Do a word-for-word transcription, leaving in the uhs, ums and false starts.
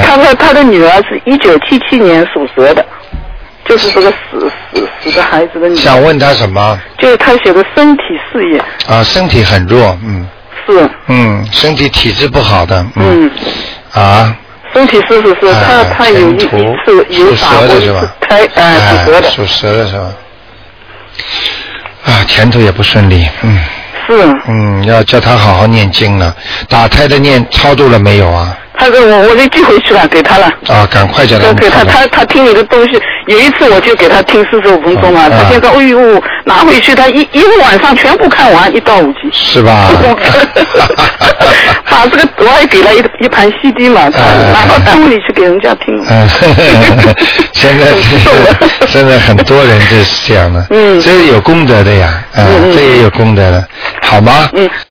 他说他的女儿是一九七七年属蛇的，就是这个死死死的孩子的女儿。 想问他什么？ 就是他写的身体事业。 啊，身体很弱，嗯。 是。 嗯，身体体质不好的，嗯。嗯啊。 身体是是是，他他有一一次有打过一次胎，哎，属蛇的。 属蛇的是吧？啊，前途也不顺利，嗯。 是。 嗯，要叫他好好念经了。打胎的念超度了没有啊？ 他说我我就寄回去了，给他了。 啊，赶快叫他。 给他他他听你的东西，有一次我就给他听四十五分钟了，他现在哎呦拿回去，他一一个晚上全部看完一到五集。 是吧？ 把这个我也给了一一盘 C D 嘛，拿到单位里去给人家听。 现在现在很多人就是这样的，嗯，这有功德的呀，嗯，这也有功德的，好吗？嗯。